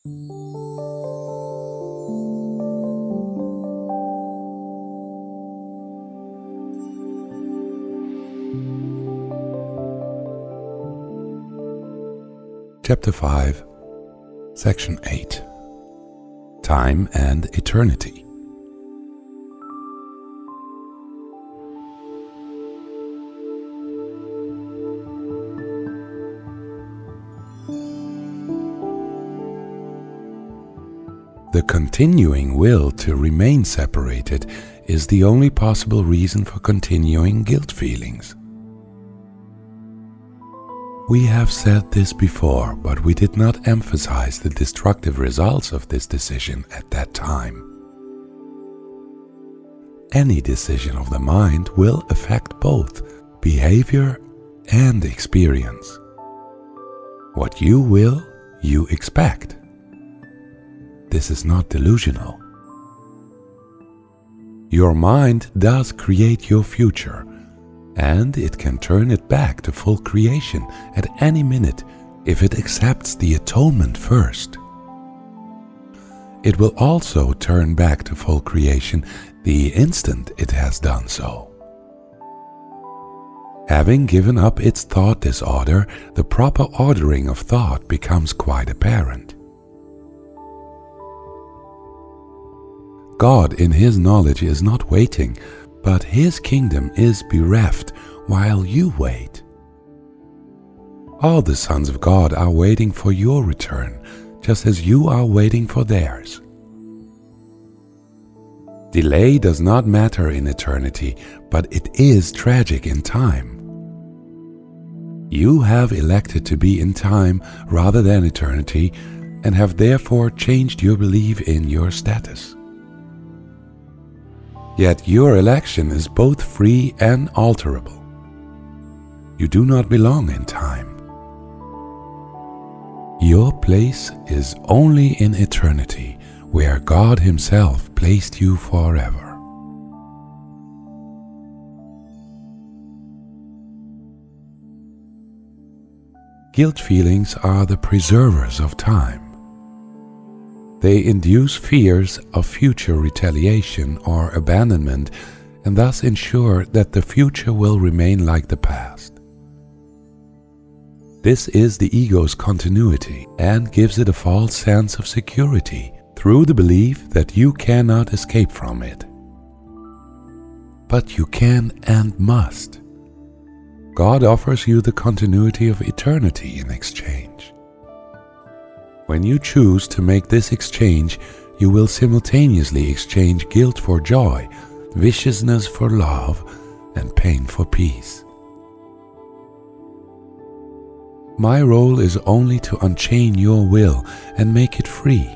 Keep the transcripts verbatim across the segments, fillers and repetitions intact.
Chapter five, Section eight, Time and Eternity. The continuing will to remain separated is the only possible reason for continuing guilt feelings. We have said this before, but we did not emphasize the destructive results of this decision at that time. Any decision of the mind will affect both behavior and experience. What you will, you expect. This is not delusional. Your mind does create your future, and it can turn it back to full creation at any minute if it accepts the atonement first. It will also turn back to full creation the instant it has done so. Having given up its thought disorder, the proper ordering of thought becomes quite apparent. God in His knowledge is not waiting, but His kingdom is bereft while you wait. All the sons of God are waiting for your return, just as you are waiting for theirs. Delay does not matter in eternity, but it is tragic in time. You have elected to be in time rather than eternity, and have therefore changed your belief in your status. Yet your election is both free and alterable. You do not belong in time. Your place is only in eternity, where God Himself placed you forever. Guilt feelings are the preservers of time. They induce fears of future retaliation or abandonment, and thus ensure that the future will remain like the past. This is the ego's continuity and gives it a false sense of security through the belief that you cannot escape from it. But you can and must. God offers you the continuity of eternity in exchange. When you choose to make this exchange, you will simultaneously exchange guilt for joy, viciousness for love, and pain for peace. My role is only to unchain your will and make it free.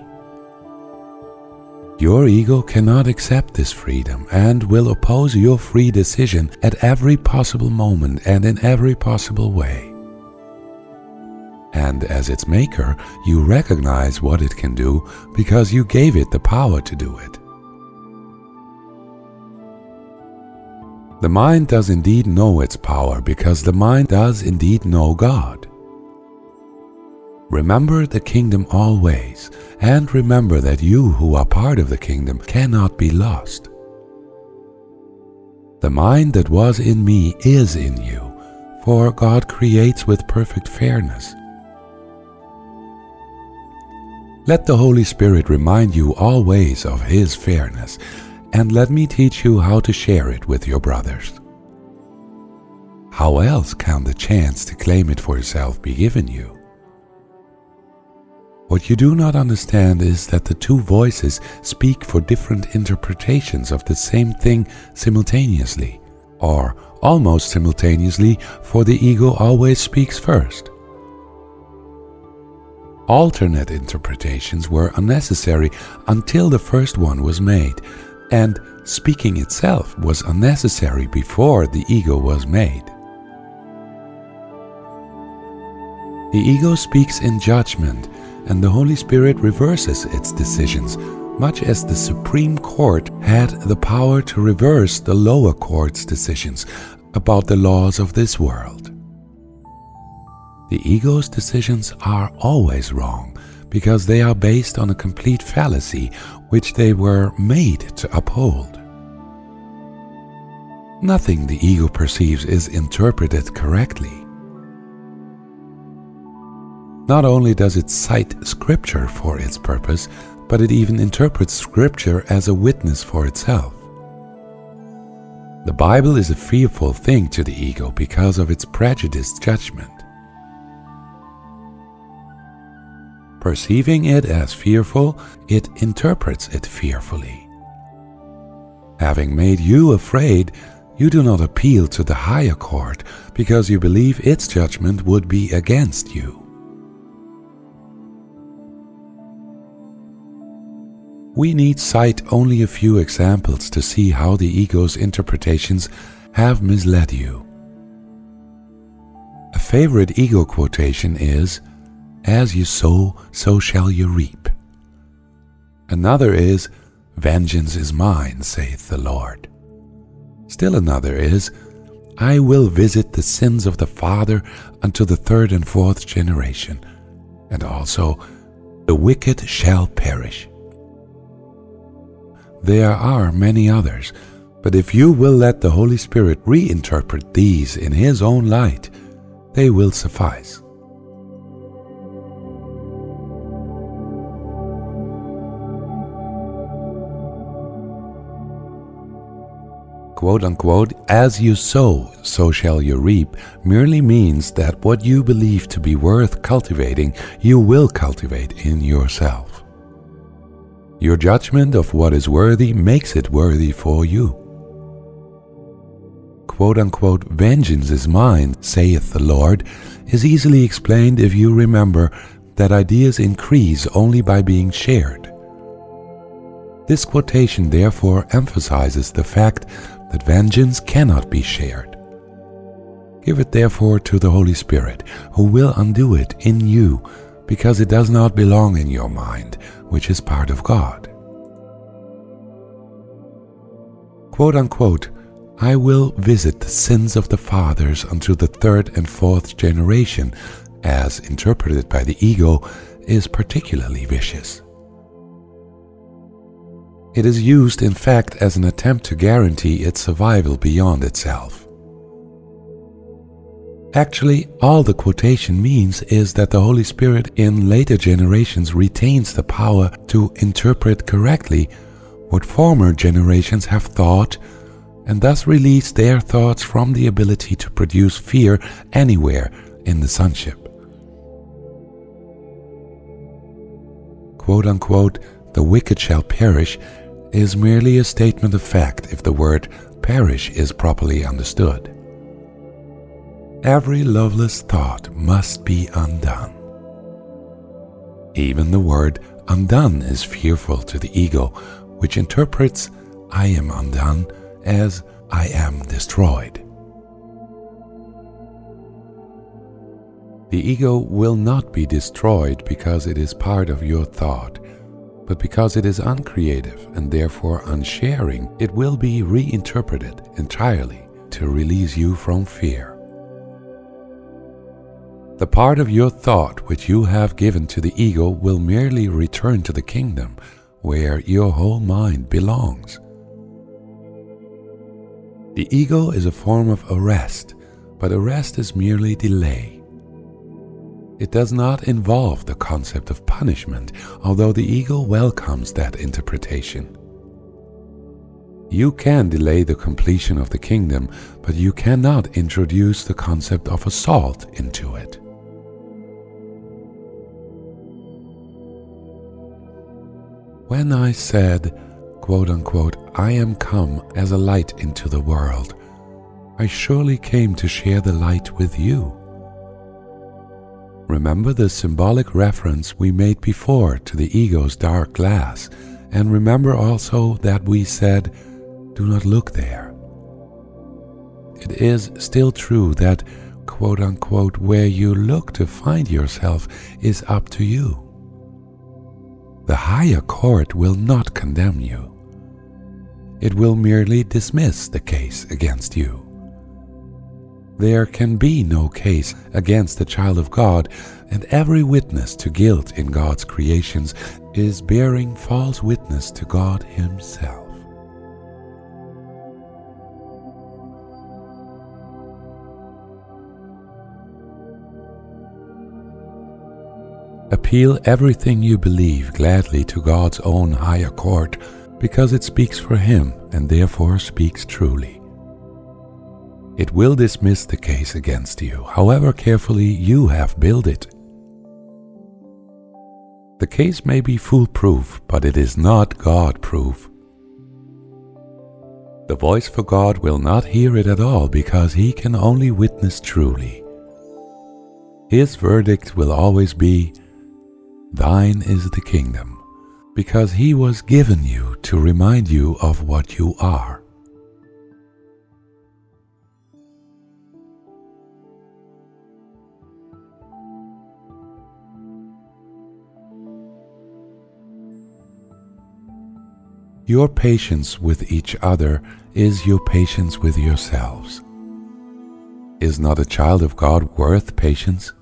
Your ego cannot accept this freedom and will oppose your free decision at every possible moment and in every possible way. And as its maker, you recognize what it can do because you gave it the power to do it. The mind does indeed know its power because the mind does indeed know God. Remember the kingdom always, and remember that you who are part of the kingdom cannot be lost. The mind that was in me is in you, for God creates with perfect fairness. Let the Holy Spirit remind you always of His fairness, and let me teach you how to share it with your brothers. How else can the chance to claim it for yourself be given you? What you do not understand is that the two voices speak for different interpretations of the same thing simultaneously, or almost simultaneously, for the ego always speaks first. Alternate interpretations were unnecessary until the first one was made, and speaking itself was unnecessary before the ego was made. The ego speaks in judgment, and the Holy Spirit reverses its decisions, much as the Supreme Court had the power to reverse the lower court's decisions about the laws of this world. The ego's decisions are always wrong because they are based on a complete fallacy which they were made to uphold. Nothing the ego perceives is interpreted correctly. Not only does it cite Scripture for its purpose, but it even interprets Scripture as a witness for itself. The Bible is a fearful thing to the ego because of its prejudiced judgment. Perceiving it as fearful, it interprets it fearfully. Having made you afraid, you do not appeal to the higher court because you believe its judgment would be against you. We need cite only a few examples to see how the ego's interpretations have misled you. A favorite ego quotation is, "As you sow, so shall you reap." Another is, "Vengeance is mine, saith the Lord." Still another is, "I will visit the sins of the father unto the third and fourth generation," and also, "The wicked shall perish." There are many others, but if you will let the Holy Spirit reinterpret these in His own light, they will suffice. Quote unquote, "As you sow, so shall you reap," merely means that what you believe to be worth cultivating, you will cultivate in yourself. Your judgment of what is worthy makes it worthy for you. Quote unquote, "Vengeance is mine, saith the Lord," is easily explained if you remember that ideas increase only by being shared. This quotation therefore emphasizes the fact that vengeance cannot be shared. Give it therefore to the Holy Spirit, who will undo it in you, because it does not belong in your mind, which is part of God. Quote unquote, "I will visit the sins of the fathers unto the third and fourth generation," as interpreted by the ego, is particularly vicious. It is used, in fact, as an attempt to guarantee its survival beyond itself. Actually, all the quotation means is that the Holy Spirit in later generations retains the power to interpret correctly what former generations have thought, and thus release their thoughts from the ability to produce fear anywhere in the sonship. Quote unquote, "The wicked shall perish," is merely a statement of fact if the word perish is properly understood. Every loveless thought must be undone. Even the word undone is fearful to the ego, which interprets "I am undone" as "I am destroyed." The ego will not be destroyed because it is part of your thought, but because it is uncreative and therefore unsharing, it will be reinterpreted entirely to release you from fear. The part of your thought which you have given to the ego will merely return to the kingdom where your whole mind belongs. The ego is a form of arrest, but arrest is merely delay. It does not involve the concept of punishment, although the ego welcomes that interpretation. You can delay the completion of the kingdom, but you cannot introduce the concept of assault into it. When I said, quote unquote, "I am come as a light into the world," I surely came to share the light with you. Remember the symbolic reference we made before to the ego's dark glass, and remember also that we said, "Do not look there." It is still true that, quote unquote, "where you look to find yourself is up to you." The higher court will not condemn you. It will merely dismiss the case against you. There can be no case against the child of God, and every witness to guilt in God's creations is bearing false witness to God Himself. Appeal everything you believe gladly to God's own higher court, because it speaks for Him and therefore speaks truly. It will dismiss the case against you, however carefully you have built it. The case may be foolproof, but it is not God-proof. The voice for God will not hear it at all, because He can only witness truly. His verdict will always be, "Thine is the kingdom," because He was given you to remind you of what you are. Your patience with each other is your patience with yourselves. Is not a child of God worth patience?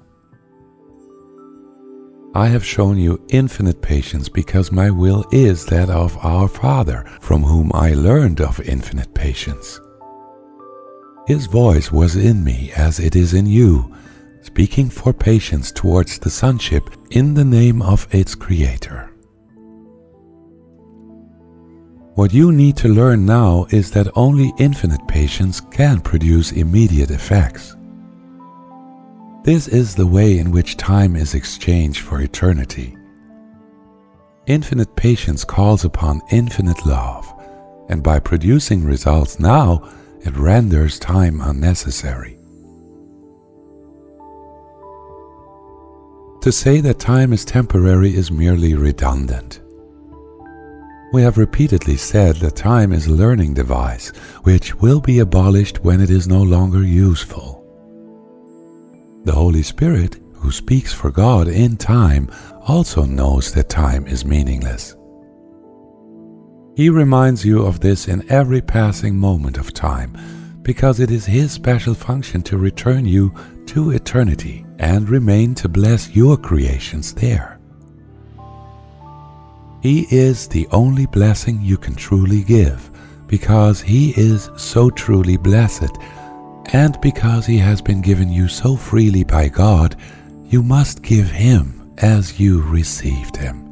I have shown you infinite patience because my will is that of our Father, from whom I learned of infinite patience. His voice was in me as it is in you, speaking for patience towards the sonship in the name of its Creator. What you need to learn now is that only infinite patience can produce immediate effects. This is the way in which time is exchanged for eternity. Infinite patience calls upon infinite love, and by producing results now, it renders time unnecessary. To say that time is temporary is merely redundant. We have repeatedly said that time is a learning device, which will be abolished when it is no longer useful. The Holy Spirit, who speaks for God in time, also knows that time is meaningless. He reminds you of this in every passing moment of time, because it is His special function to return you to eternity and remain to bless your creations there. He is the only blessing you can truly give, because He is so truly blessed, and because He has been given you so freely by God, you must give Him as you received Him.